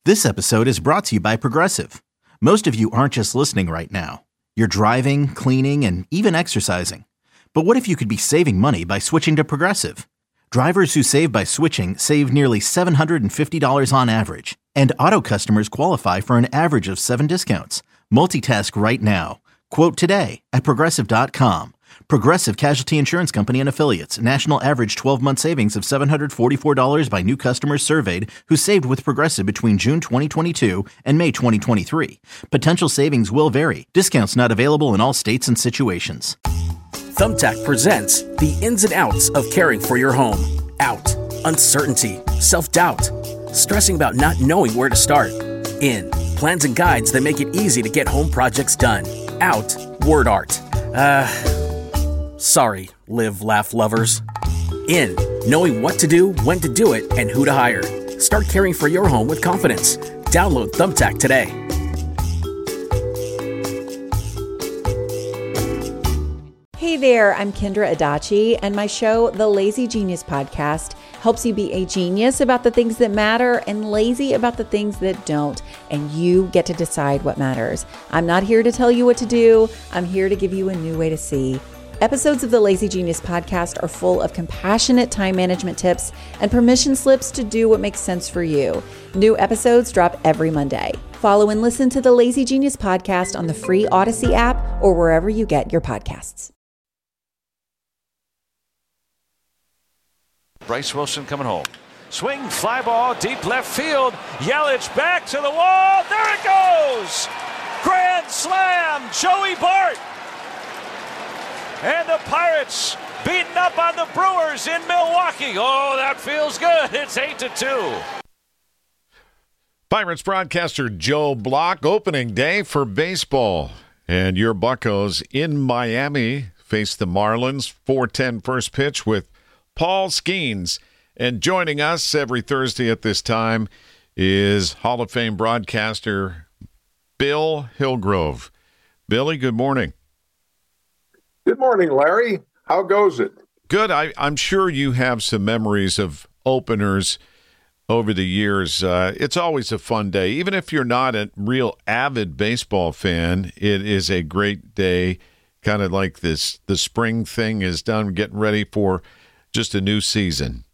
This episode is brought to you by Progressive. Most of you aren't just listening right now. You're driving, cleaning, and even exercising. But what if you could be saving money by switching to Progressive? Drivers who save by switching save nearly $750 on average. And auto customers qualify for an average of 7 discounts. Multitask right now. Quote today at Progressive.com. Progressive Casualty Insurance Company and Affiliates. National average 12-month savings of $744 by new customers surveyed who saved with Progressive between June 2022 and May 2023. Potential savings will vary. Discounts not available in all states and situations. Thumbtack presents the ins and outs of caring for your home. Out, uncertainty, self-doubt, stressing about not knowing where to start. In, plans and guides that make it easy to get home projects done. Out, word art. Sorry, live, laugh lovers. In, knowing what to do, when to do it, and who to hire. Start caring for your home with confidence. Download Thumbtack today. Hey there, I'm Kendra Adachi, and my show, The Lazy Genius Podcast, helps you be a genius about the things that matter and lazy about the things that don't, and you get to decide what matters. I'm not here to tell you what to do. I'm here to give you a new way to see. Episodes of the Lazy Genius Podcast are full of compassionate time management tips and permission slips to do what makes sense for you. New episodes drop every Monday. Follow and listen to the Lazy Genius Podcast on the free Odyssey app or wherever you get your podcasts. Bryce Wilson coming home. Swing, fly ball, deep left field. Yelich back to the wall. There it goes! Grand slam, Joey Bart! And the Pirates beating up on the Brewers in Milwaukee. Oh, that feels good. It's 8-2. Pirates broadcaster Joe Block, opening day for baseball. And your Buccos in Miami face the Marlins. 4:10 first pitch with Paul Skeens. And joining us every Thursday at this time is Hall of Fame broadcaster Bill Hillgrove. Billy, good morning. Good morning, Larry. How goes it? Good. I'm sure you have some memories of openers over the years. It's always a fun day. Even if you're not a real avid baseball fan, it is a great day, kind of like this. The spring thing is done, getting ready for just a new season.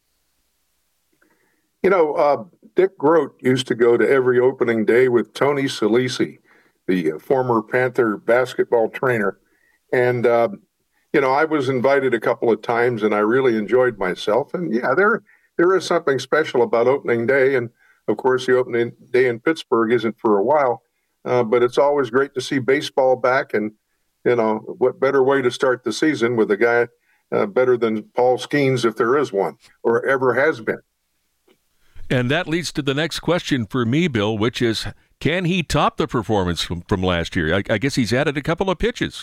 You know, Dick Groat used to go to every opening day with Tony Salisi, the former Panther basketball trainer. And, you know, I was invited a couple of times and I really enjoyed myself. And yeah, there is something special about opening day. And of course, the opening day in Pittsburgh isn't for a while, but it's always great to see baseball back. And, you know, what better way to start the season with a guy better than Paul Skeens, if there is one, or ever has been. And that leads to the next question for me, Bill, which is, can he top the performance from last year? I guess he's added a couple of pitches.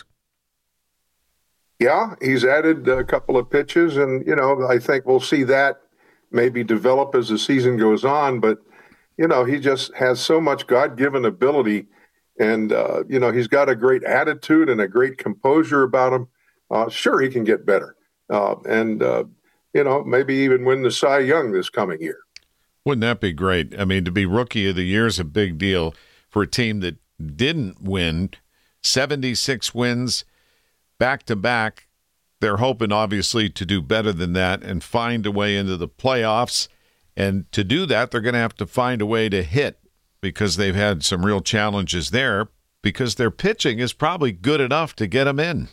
Yeah, he's added a couple of pitches, and, you know, I think we'll see that maybe develop as the season goes on. But, you know, he just has so much God-given ability, and, you know, he's got a great attitude and a great composure about him. Sure, he can get better, and, you know, maybe even win the Cy Young this coming year. Wouldn't that be great? I mean, to be Rookie of the Year is a big deal for a team that didn't win. 76 wins back-to-back. They're hoping, obviously, to do better than that and find a way into the playoffs. And to do that, they're going to have to find a way to hit, because they've had some real challenges there, because their pitching is probably good enough to get them in.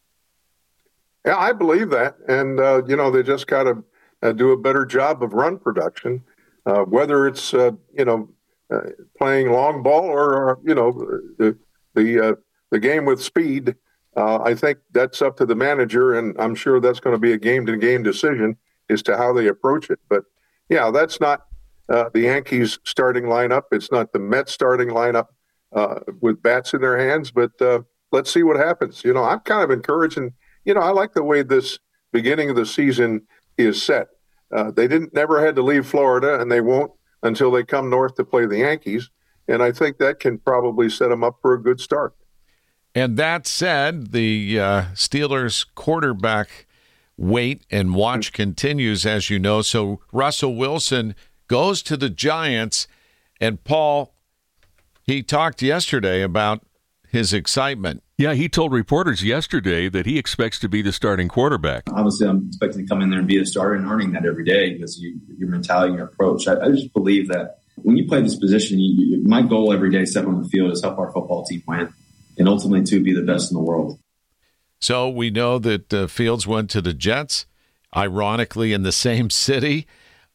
Yeah, I believe that. And, you know, they just got to do a better job of run production, whether it's, you know, playing long ball or, you know, the game with speed. I think that's up to the manager, and I'm sure that's going to be a game-to-game decision as to how they approach it. But, yeah, that's not the Yankees starting lineup. It's not the Mets starting lineup with bats in their hands. But let's see what happens. You know, I'm kind of encouraging. You know, I like the way this beginning of the season is set. They never had to leave Florida, and they won't until they come north to play the Yankees. And I think that can probably set them up for a good start. And that said, the Steelers quarterback wait and watch continues, as you know. So Russell Wilson goes to the Giants, And Paul, he talked yesterday about his excitement. Yeah, he told reporters yesterday that he expects to be the starting quarterback. Obviously, I'm expecting to come in there and be a starter and earning that every day because your mentality and your approach. I just believe that when you play this position, my goal every day step on the field is help our football team win and ultimately to be the best in the world. So we know that Fields went to the Jets, ironically in the same city.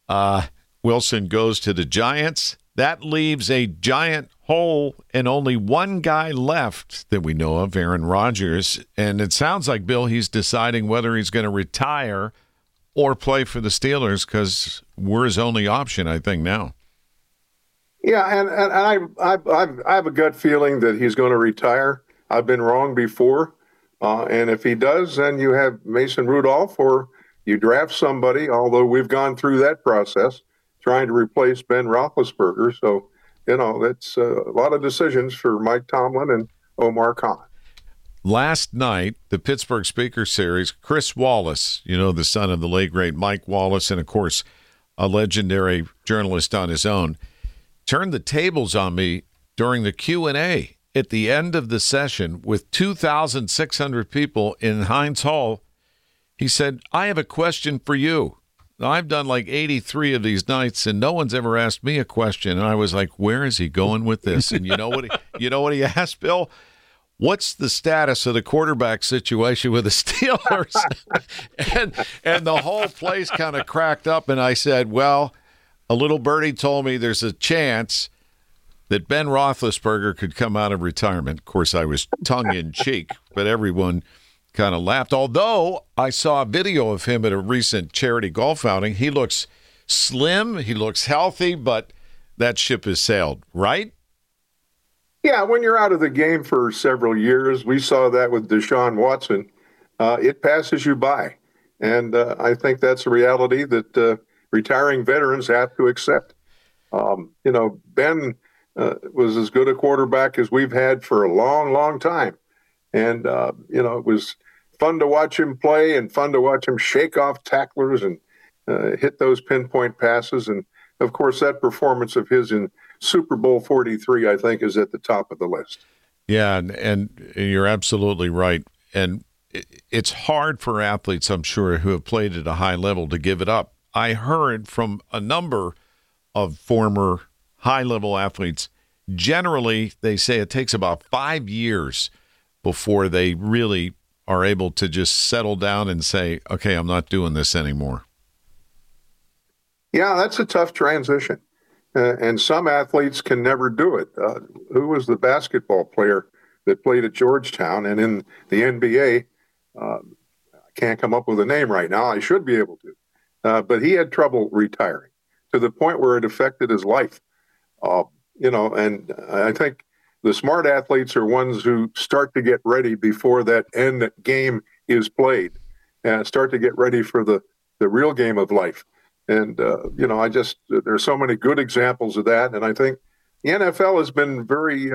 Wilson goes to the Giants. That leaves a giant hole and only one guy left that we know of, Aaron Rodgers. And it sounds like, Bill, he's deciding whether he's going to retire or play for the Steelers because we're his only option, I think, now. Yeah, and I have a gut feeling that he's going to retire. I've been wrong before. And if he does, then you have Mason Rudolph or you draft somebody, although we've gone through that process, trying to replace Ben Roethlisberger. So, that's a lot of decisions for Mike Tomlin and Omar Khan. Last night, the Pittsburgh Speaker Series, Chris Wallace, the son of the late, great Mike Wallace, and, of course, a legendary journalist on his own, turned the tables on me during the Q&A at the end of the session with 2,600 people in Heinz Hall. He said, I have a question for you. Now, I've done like 83 of these nights, and no one's ever asked me a question. And I was like, where is he going with this? And you know what he asked, Bill? What's the status of the quarterback situation with the Steelers? and the whole place kind of cracked up, and I said, well, a little birdie told me there's a chance that Ben Roethlisberger could come out of retirement. Of course, I was tongue-in-cheek, but everyone kind of laughed. Although I saw a video of him at a recent charity golf outing. He looks slim, he looks healthy, but that ship has sailed, right? Yeah, when you're out of the game for several years, we saw that with Deshaun Watson. It passes you by. And I think that's a reality that retiring veterans have to accept. Ben was as good a quarterback as we've had for a long, long time. And, it was fun to watch him play and fun to watch him shake off tacklers and hit those pinpoint passes. And, of course, that performance of his in Super Bowl 43, I think, is at the top of the list. Yeah, and you're absolutely right. And it's hard for athletes, I'm sure, who have played at a high level to give it up. I heard from a number of former high-level athletes, generally they say it takes about 5 years before they really are able to just settle down and say, okay, I'm not doing this anymore. Yeah, that's a tough transition. And some athletes can never do it. Who was the basketball player that played at Georgetown and in the NBA? I can't come up with a name right now. I should be able to. But he had trouble retiring to the point where it affected his life. And I think the smart athletes are ones who start to get ready before that end game is played and start to get ready for the real game of life. And, there's so many good examples of that. And I think the NFL has been very,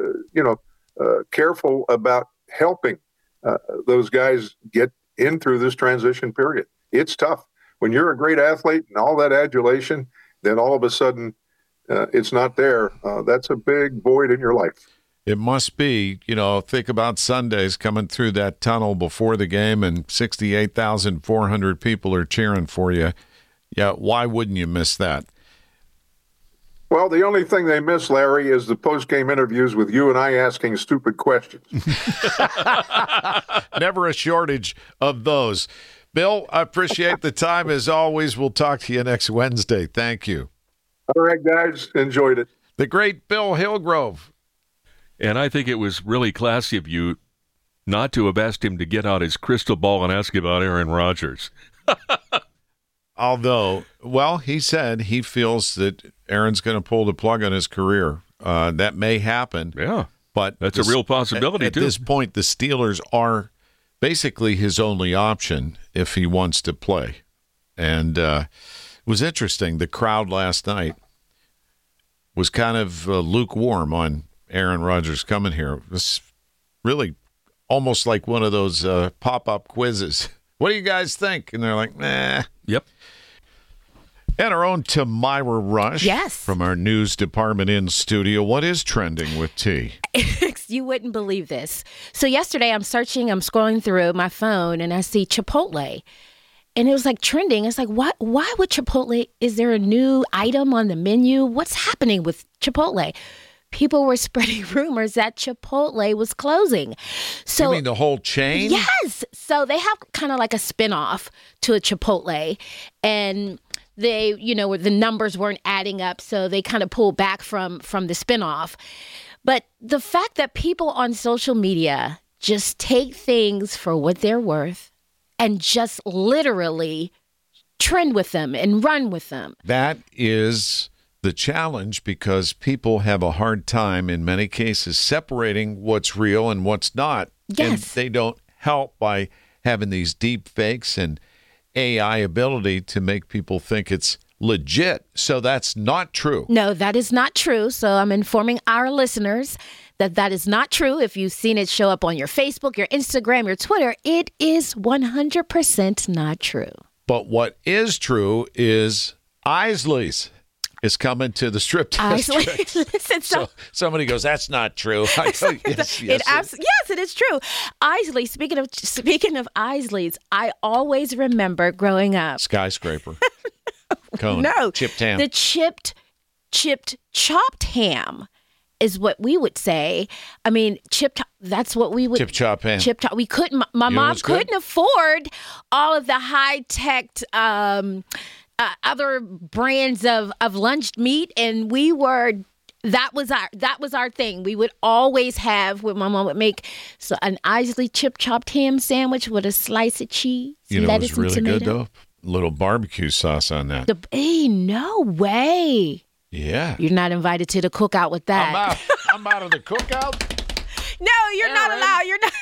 careful about helping those guys get in through this transition period. It's tough. When you're a great athlete and all that adulation, then all of a sudden it's not there. That's a big void in your life. It must be. Think about Sundays coming through that tunnel before the game and 68,400 people are cheering for you. Yeah, why wouldn't you miss that? Well, the only thing they miss, Larry, is the post-game interviews with you and I asking stupid questions. Never a shortage of those. Bill, I appreciate the time as always. We'll talk to you next Wednesday. Thank you. All right, guys. Enjoyed it. The great Bill Hillgrove. And I think it was really classy of you not to have asked him to get out his crystal ball and ask about Aaron Rodgers. Although, he said he feels that Aaron's going to pull the plug on his career. That may happen. Yeah, but that's a real possibility, too. At this point, the Steelers are basically his only option if he wants to play. And it was interesting. The crowd last night was kind of lukewarm on Aaron Rodgers coming here. It was really almost like one of those pop-up quizzes. What do you guys think? And they're like, nah. Yep. And our own Tamira Rush. Yes. From our news department in studio. What is trending with T? You wouldn't believe this. So yesterday I'm scrolling through my phone and I see Chipotle. And it was like trending. It's like, what? Why would Chipotle? Is there a new item on the menu? What's happening with Chipotle? People were spreading rumors that Chipotle was closing. So, you mean the whole chain? Yes. So they have kind of like a spinoff to a Chipotle. And they, the numbers weren't adding up. So they kind of pulled back from the spinoff. But the fact that people on social media just take things for what they're worth and just literally trend with them and run with them. That is the challenge, because people have a hard time in many cases separating what's real and what's not. Yes. And they don't help by having these deep fakes and AI ability to make people think it's legit. So that's not true. No, that is not true. So I'm informing our listeners that is not true. If you've seen it show up on your Facebook, your Instagram, your Twitter, it is 100% not true. But what is true is Isley's is coming to the Strip District. Listen, so somebody goes, "That's not true." I go, yes, it is true. Isley. Speaking of Isley's, I always remember growing up. Skyscraper. Cone. No, chipped ham. The chipped chopped ham is what we would say. I mean, that's what we would. Chop ham. We couldn't. My mom couldn't afford all of the high tech. Other brands of lunch meat, and that was our thing. We would always have, what my mom would make, an Isley chopped ham sandwich with a slice of cheese, lettuce, it was really and tomato. good though. Little barbecue sauce on that. No way. Yeah. You're not invited to the cookout with that. I'm out of the cookout. No, you're not allowed. You're not.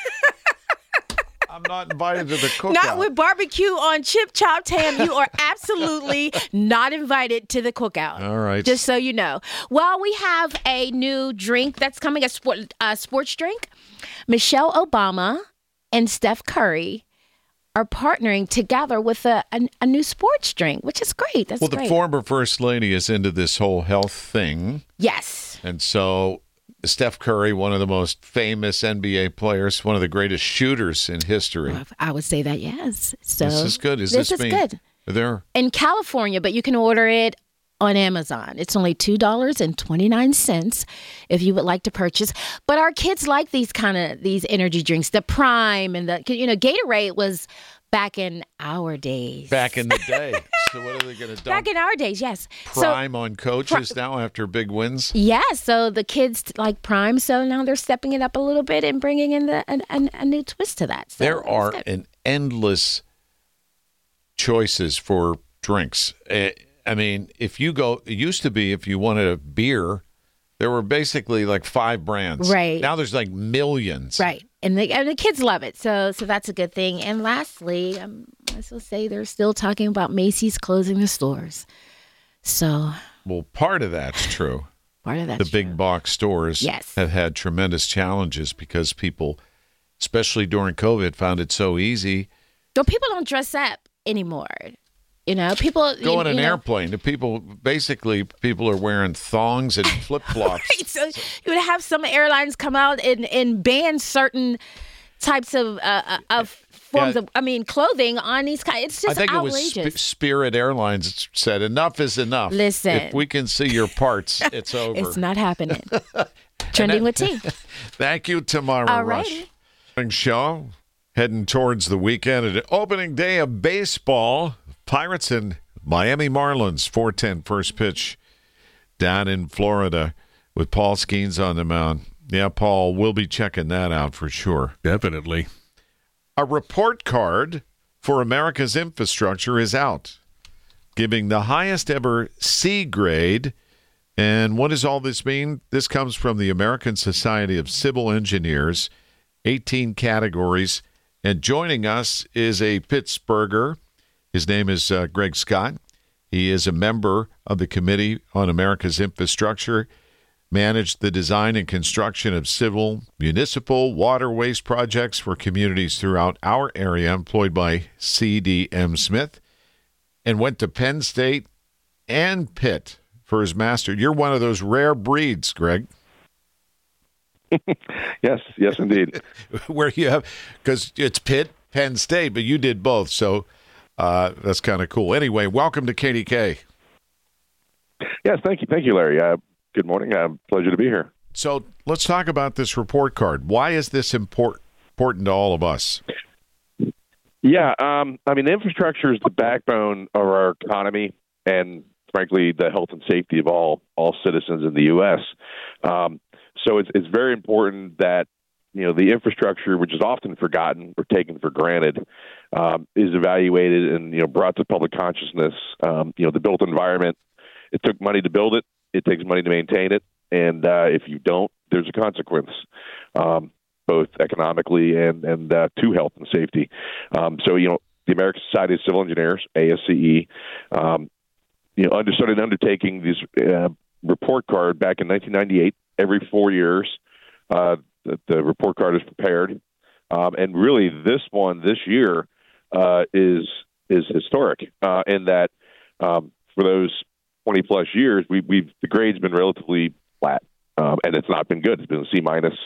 I'm not invited to the cookout. Not with barbecue on chopped ham. You are absolutely not invited to the cookout. All right. Just so you know. Well, we have a new drink that's coming, a sports drink. Michelle Obama and Steph Curry are partnering together with a new sports drink, which is great. That's great. The former First Lady is into this whole health thing. Yes. And so Steph Curry, one of the most famous NBA players, one of the greatest shooters in history. Well, I would say that, yes. So this is good. This is good. They're in California, but you can order it on Amazon. It's only $2.29 if you would like to purchase. But our kids like these energy drinks, the Prime and the Gatorade was back in our days. Back in the day. So what are they going to do? Back in our days, yes. Prime on coaches now after big wins? Yeah, so the kids like Prime, so now they're stepping it up a little bit and bringing in a new twist to that. So there are an endless choices for drinks. I mean, it used to be if you wanted a beer, there were basically like 5 brands. Right. Now there's like millions. Right. And the kids love it. So that's a good thing. And lastly, I still say they're still talking about Macy's closing the stores. So. Well, part of that's true. Part of that's the big box stores have had tremendous challenges because people, especially during COVID, found it so easy. Well, people don't dress up anymore. People go on an airplane. People are wearing thongs and flip flops. Right. So you would have some airlines come out and ban certain types of forms of clothing on these kinds. It's just outrageous. It was Spirit Airlines said enough is enough. Listen, if we can see your parts, it's over. It's not happening. Trending with T. Thank you, Tamira Rush. Show heading towards the weekend at opening day of baseball. Pirates and Miami Marlins, 4:10 first pitch down in Florida with Paul Skeens on the mound. Yeah, Paul, we'll be checking that out for sure. Definitely. A report card for America's infrastructure is out, giving the highest ever C grade. And what does all this mean? This comes from the American Society of Civil Engineers, 18 categories. And joining us is a Pittsburgher. His name is Greg Scott. He is a member of the Committee on America's Infrastructure, managed the design and construction of civil, municipal, water waste projects for communities throughout our area, employed by C.D.M. Smith, and went to Penn State and Pitt for his master. You're one of those rare breeds, Greg. Yes, indeed. Where you have, because it's Pitt, Penn State, but you did both, so that's kind of cool. Anyway, welcome to KDK. Yes, thank you, Larry. Good morning. Pleasure to be here. So let's talk about this report card. Why is this important to all of us? Yeah, the infrastructure is the backbone of our economy and, frankly, the health and safety of all citizens in the U.S. So it's very important that, the infrastructure, which is often forgotten or taken for granted, is evaluated and, brought to public consciousness. The built environment, it took money to build it. It takes money to maintain it. And if you don't, there's a consequence, both economically and to health and safety. The American Society of Civil Engineers, ASCE, started undertaking this report card back in 1998. Every 4 years, the report card is prepared. And really, this year is historic in that for those 20-plus years, the grade's been relatively flat, and it's not been good. It's been a C-minus.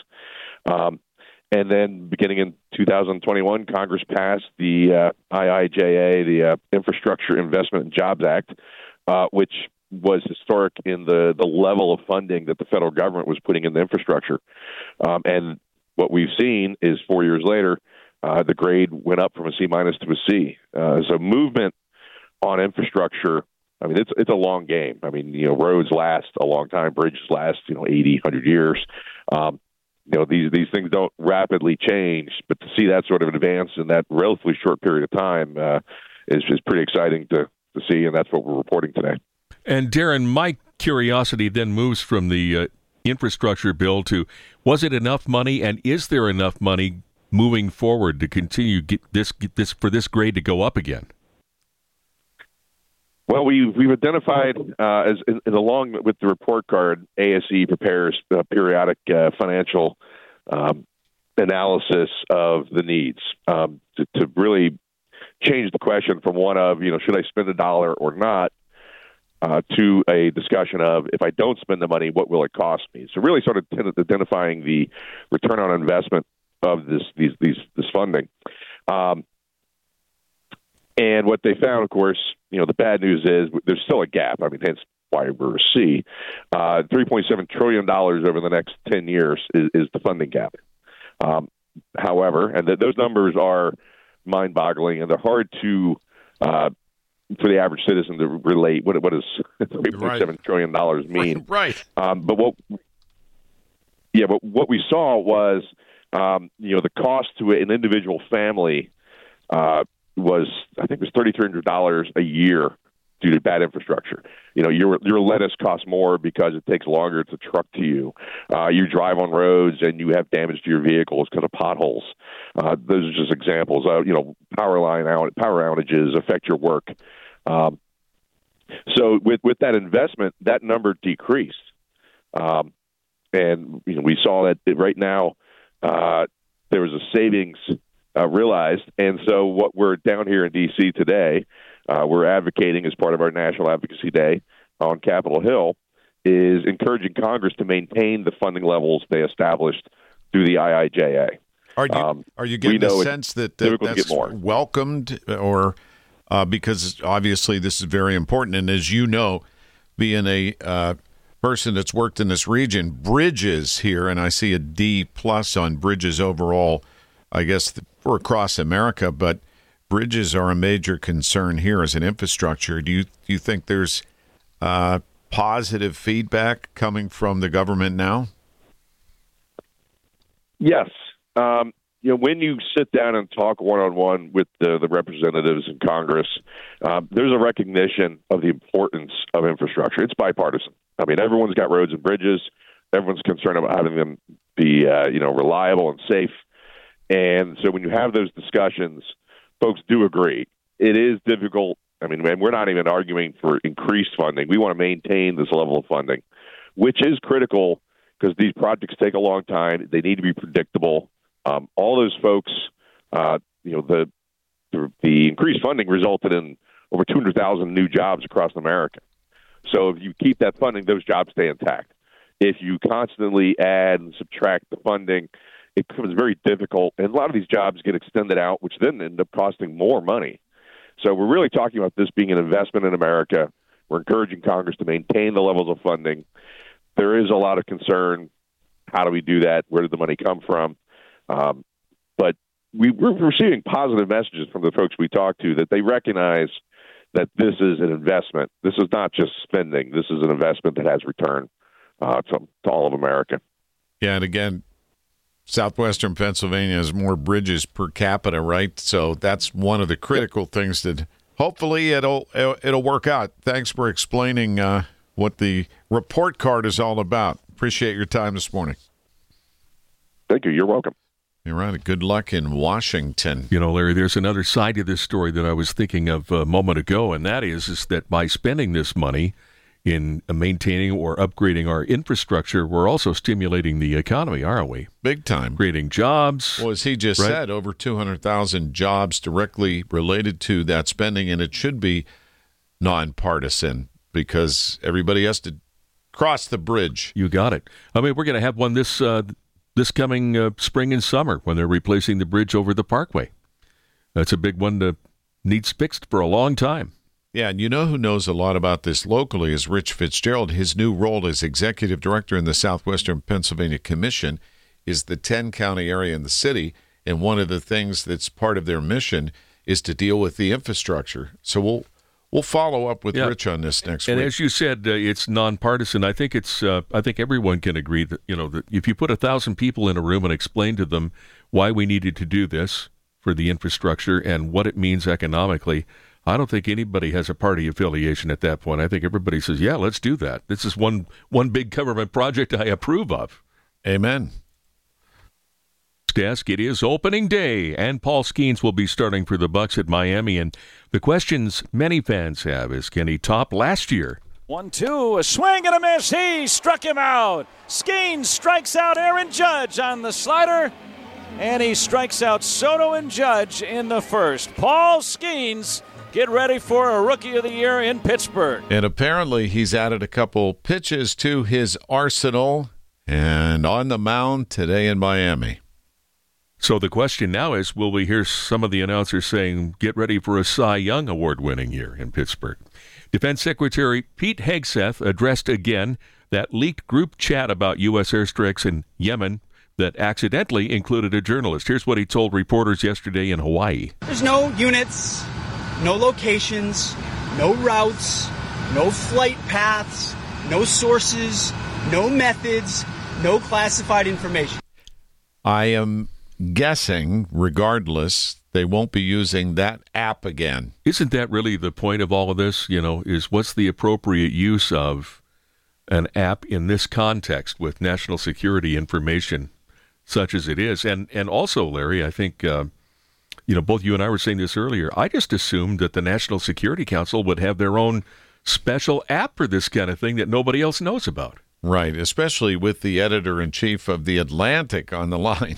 And then beginning in 2021, Congress passed the IIJA, the Infrastructure Investment and Jobs Act, which was historic in the level of funding that the federal government was putting in the infrastructure. And what we've seen is 4 years later, the grade went up from a C-minus to a C. So movement on infrastructure, it's a long game. Roads last a long time, bridges last, 80, 100 years. These things don't rapidly change, but to see that sort of an advance in that relatively short period of time is just pretty exciting to see, and that's what we're reporting today. And Darren, my curiosity then moves from the infrastructure bill to, was it enough money, and is there enough money moving forward to continue get this grade to go up again? Well, we've identified along with the report card, ASE prepares periodic financial analysis of the needs to really change the question from one of should I spend $1 or not to a discussion of if I don't spend the money, what will it cost me? So really sort of identifying the return on investment of this funding. And what they found, of course, the bad news is there's still a gap. Hence why we're a C. $3.7 trillion over the next 10 years is the funding gap. However, and those numbers are mind-boggling, and they're hard to for the average citizen to relate. What does $3.7 trillion mean? Right. But what we saw was the cost to an individual family was $3,300 a year due to bad infrastructure. Your lettuce costs more because it takes longer to truck to you. You drive on roads and you have damage to your vehicles because of potholes. Those are just examples of power outages affect your work. So with that investment, that number decreased, and we saw that right now there was a savings realized. And so what we're down here in D.C. today, we're advocating as part of our National Advocacy Day on Capitol Hill, is encouraging Congress to maintain the funding levels they established through the IIJA. Are you getting the sense that that's welcomed, or because obviously this is very important, and as you know, being a person that's worked in this region, bridges here, and I see a D+ on bridges overall, I guess for across America, but bridges are a major concern here as an infrastructure. Do you think there's positive feedback coming from the government now? Yes. When you sit down and talk one-on-one with the representatives in Congress, there's a recognition of the importance of infrastructure. It's bipartisan. Everyone's got roads and bridges. Everyone's concerned about having them be, reliable and safe. And so when you have those discussions, folks do agree. It is difficult. We're not even arguing for increased funding. We want to maintain this level of funding, which is critical because these projects take a long time. They need to be predictable. All those folks, the increased funding resulted in over 200,000 new jobs across America. So if you keep that funding, those jobs stay intact. If you constantly add and subtract the funding, it becomes very difficult. And a lot of these jobs get extended out, which then end up costing more money. So we're really talking about this being an investment in America. We're encouraging Congress to maintain the levels of funding. There is a lot of concern. How do we do that? Where did the money come from? But we're receiving positive messages from the folks we talk to that they recognize that this is an investment. This is not just spending. This is an investment that has return to all of America. Yeah, and again, southwestern Pennsylvania has more bridges per capita, right? So that's one of the critical things that hopefully it'll work out. Thanks for explaining what the report card is all about. Appreciate your time this morning. Thank you. You're welcome. You're right. Good luck in Washington. You know, Larry, there's another side to this story that I was thinking of a moment ago, and that is that by spending this money in maintaining or upgrading our infrastructure, we're also stimulating the economy, aren't we? Big time. Creating jobs. Well, as he just said, over 200,000 jobs directly related to that spending, and it should be nonpartisan because everybody has to cross the bridge. You got it. I mean, we're going to have one this coming spring and summer when they're replacing the bridge over the Parkway. That's a big one that needs fixed for a long time. Yeah, and you know who knows a lot about this locally is Rich Fitzgerald. His new role as executive director in the Southwestern Pennsylvania Commission is the 10-county area in the city, and one of the things that's part of their mission is to deal with the infrastructure. So we'll follow up with Rich on this next week. And as you said, it's nonpartisan. I think I think everyone can agree that that if you put 1,000 people in a room and explain to them why we needed to do this for the infrastructure and what it means economically, I don't think anybody has a party affiliation at that point. I think everybody says, yeah, let's do that. This is one big government project I approve of. Amen. Desk, it is opening day, and Paul Skeens will be starting for the Bucs at Miami. And the questions many fans have is, can he top last year? 1-2, a swing and a miss. He struck him out. Skeens strikes out Aaron Judge on the slider, and he strikes out Soto and Judge in the first. Paul Skeens, get ready for a Rookie of the Year in Pittsburgh. And apparently he's added a couple pitches to his arsenal and on the mound today in Miami. So the question now is, will we hear some of the announcers saying, get ready for a Cy Young award-winning year in Pittsburgh? Defense Secretary Pete Hegseth addressed again that leaked group chat about U.S. airstrikes in Yemen that accidentally included a journalist. Here's what he told reporters yesterday in Hawaii. There's no units, no locations, no routes, no flight paths, no sources, no methods, no classified information. I am guessing, regardless, they won't be using that app again. Isn't that really the point of all of this? Is what's the appropriate use of an app in this context with national security information such as it is? And also, Larry, I think, both you and I were saying this earlier, I just assumed that the National Security Council would have their own special app for this kind of thing that nobody else knows about. Right, especially with the editor-in-chief of The Atlantic on the line.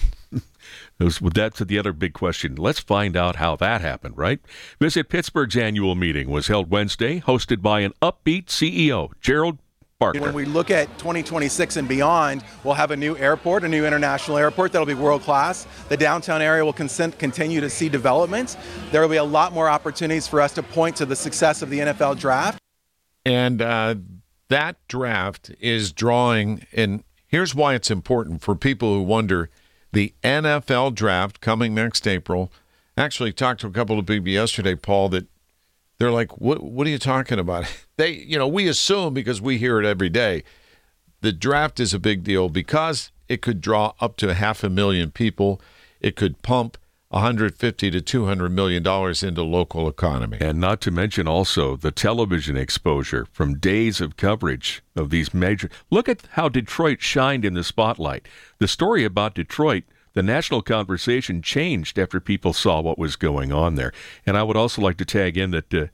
That's the other big question. Let's find out how that happened, right? Visit Pittsburgh's annual meeting was held Wednesday, hosted by an upbeat CEO, Gerald Barker. When we look at 2026 and beyond, we'll have a new airport, a new international airport that'll be world-class. The downtown area will continue to see development. There will be a lot more opportunities for us to point to the success of the NFL draft. And that draft is drawing, and here's why it's important for people who wonder, the NFL draft coming next April. Actually talked to a couple of people yesterday, Paul, that they're like, what are you talking about? We assume, because we hear it every day, the draft is a big deal because it could draw up to 500,000 people. It could pump $150 to $200 million into local economy. And not to mention also the television exposure from days of coverage of these major... Look at how Detroit shined in the spotlight. The story about Detroit, the national conversation changed after people saw what was going on there. And I would also like to tag in that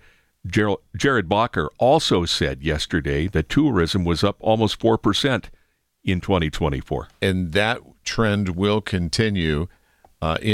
Jared Bacher also said yesterday that tourism was up almost 4% in 2024. And that trend will continue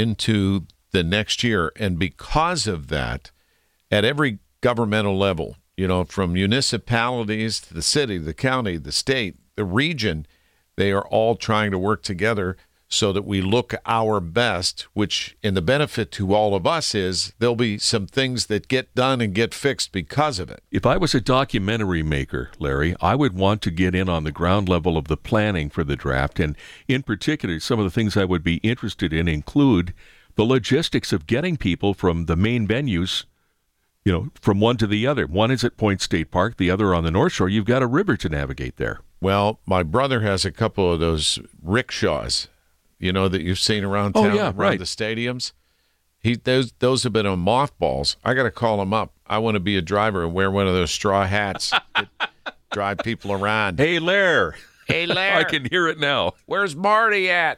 into the next year. And because of that, at every governmental level, from municipalities to the city, the county, the state, the region, they are all trying to work together so that we look our best, which in the benefit to all of us is there'll be some things that get done and get fixed because of it. If I was a documentary maker, Larry, I would want to get in on the ground level of the planning for the draft. And in particular, some of the things I would be interested in include the logistics of getting people from the main venues, from one to the other. One is at Point State Park, the other on the North Shore. You've got a river to navigate there. Well, my brother has a couple of those rickshaws, that you've seen around town, around the stadiums. Those have been on mothballs. I got to call him up. I want to be a driver and wear one of those straw hats that drive people around. Hey, Lair. Hey, Lair. I can hear it now. Where's Marty at?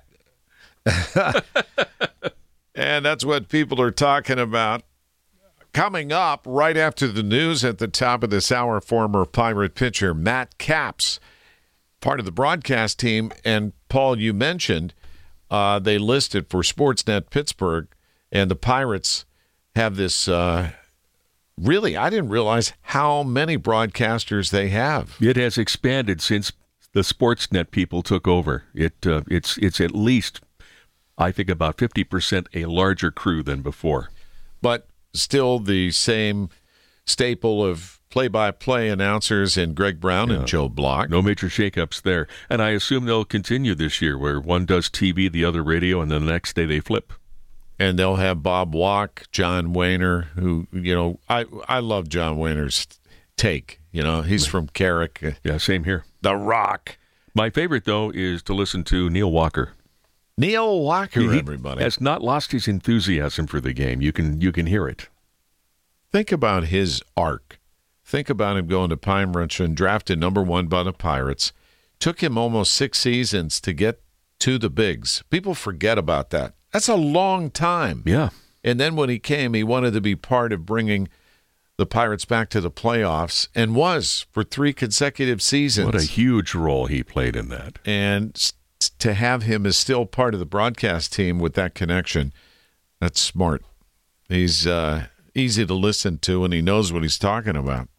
And that's what people are talking about. Coming up right after the news at the top of this hour, former Pirate pitcher Matt Capps, part of the broadcast team. And, Paul, you mentioned they listed for Sportsnet Pittsburgh, and the Pirates have this really, I didn't realize how many broadcasters they have. It has expanded since the Sportsnet people took over. It's at least, I think, about 50% a larger crew than before. But still the same staple of play-by-play announcers in Greg Brown and Joe Block. No major shakeups there. And I assume they'll continue this year, where one does TV, the other radio, and then the next day they flip. And they'll have Bob Walk, John Wehner, who, I love John Wehner's take. He's from Carrick. Yeah, same here. The Rock. My favorite, though, is to listen to Neil Walker. Neil Walker, everybody. He has not lost his enthusiasm for the game. You can hear it. Think about his arc. Think about him going to Pine Ridge and drafted number 1 by the Pirates. Took him almost 6 seasons to get to the bigs. People forget about that. That's a long time. Yeah. And then when he came, he wanted to be part of bringing the Pirates back to the playoffs, and was for 3 consecutive seasons. What a huge role he played in that. And to have him as still part of the broadcast team with that connection, that's smart. He's easy to listen to, and he knows what he's talking about.